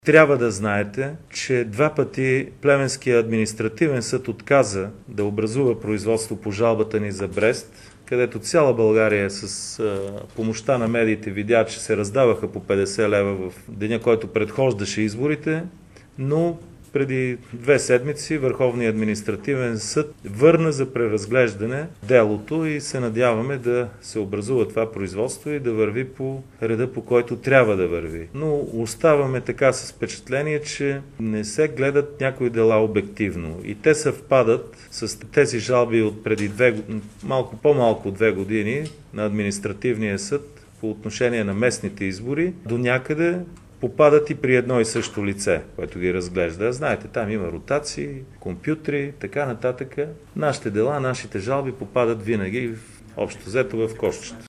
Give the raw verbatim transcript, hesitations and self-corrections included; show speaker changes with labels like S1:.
S1: Трябва да знаете, че два пъти Плевенския административен съд отказа да образува производство по жалбата ни за Брест, където цяла България с а, помощта на медиите видя, че се раздаваха по петдесет лева в деня, който предхождаше изборите, но преди две седмици Върховният административен съд върна за преразглеждане делото и се надяваме да се образува това производство и да върви по реда, по който трябва да върви. Но оставаме така с впечатление, че не се гледат някои дела обективно и те съвпадат с тези жалби от преди две, малко по-малко от две години на административния съд по отношение на местните избори. До някъде попадат и при едно и също лице, което ги разглежда. Знаете, там има ротации, компютри, така нататък. Нашите дела, нашите жалби попадат винаги общо взето в кошчето.